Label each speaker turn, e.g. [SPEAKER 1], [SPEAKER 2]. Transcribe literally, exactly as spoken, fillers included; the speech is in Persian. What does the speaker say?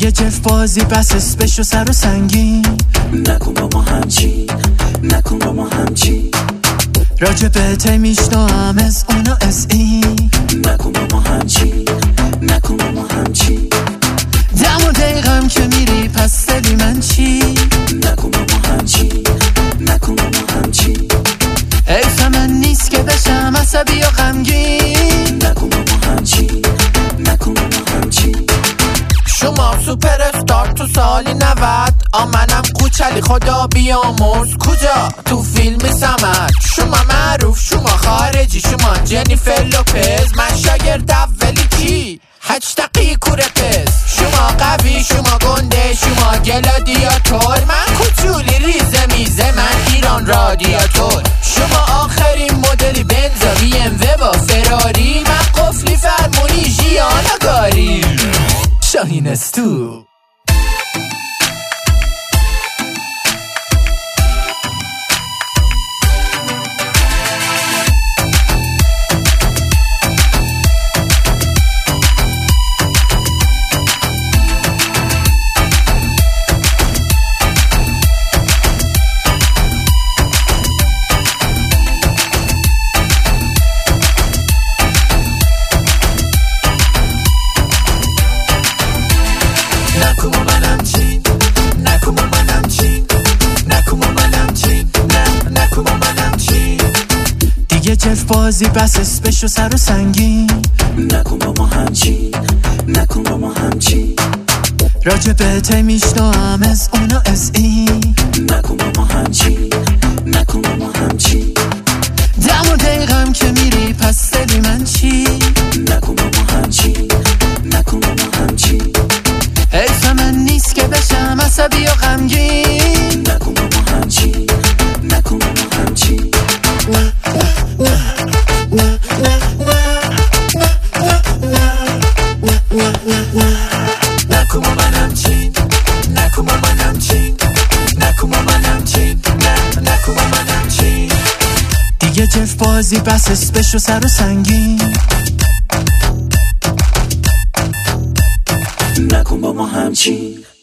[SPEAKER 1] دیگه جف بازی بس اسپش و سر و سنگین.
[SPEAKER 2] نکن با ما همچین، نکن با ما همچین.
[SPEAKER 1] راجبت میشنوام از اونا از این.
[SPEAKER 2] نکن با ما همچین، نکن با ما همچین.
[SPEAKER 1] دم و دقیقم که میری پس دلی من چی؟
[SPEAKER 2] نکن با ما همچین، نکن با ما همچین.
[SPEAKER 1] حیف من نیست که بشم عصبی و غمگین.
[SPEAKER 2] نکن با ما همچین، نکن با ما همچین.
[SPEAKER 3] شما سوپر استار تو سالی نود، آمنم کوچلی خدا بیامرز. کجا؟ تو فیلم سمت. شما معروف، شما خارجی، شما جنیفر لوپز. من شاگرد اولی کی؟ هچ دقیقه پس. شما قوی، شما گنده، شما گلادیاتور. من کوچولی ریزه میزه، من ایران رادیاتور. شما آخرین مدلی بنزا بی ام و با فراری. من قفلی فرمونی ژیانگاری. شاهین استو
[SPEAKER 1] دیگه جف بازی بس اسپش و سر و سنگین.
[SPEAKER 2] نکن با ما همچین، نکن با ما همچین.
[SPEAKER 1] راجبت میشنوام از اونا از این.
[SPEAKER 2] نکن با ما همچین، نکن با ما همچین.
[SPEAKER 1] دم و دقیقم که میری پس دلی من چی؟
[SPEAKER 2] نکن با ما همچین، نکن با ما همچین.
[SPEAKER 1] حیف من نیست که بشم عصبی و غمگین.
[SPEAKER 2] نکن با ما همچین، نکن با ما همچین. نکن با من همچین، نکن با من همچین. نکن با من همچین، نکن با من همچین.
[SPEAKER 1] دیگه جف بازی بس اسپش و سر و سنگین.
[SPEAKER 2] نکن با ما همچین.